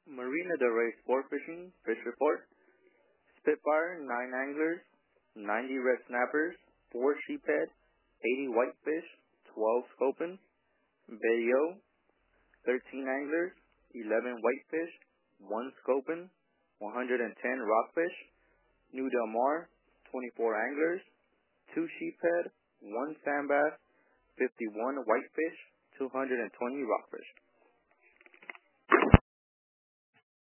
Marina Del Rey Sport Fishing Fish Report. Spitfire, 9 anglers, 90 red snappers, 4 sheephead, 80 whitefish, 12 scoping. Bayo, 13 anglers, 11 whitefish, 1 scoping, 110 rockfish. New Del Mar, 24 anglers, 2 sheephead, 1 sand bass, 51 whitefish, 220 rockfish.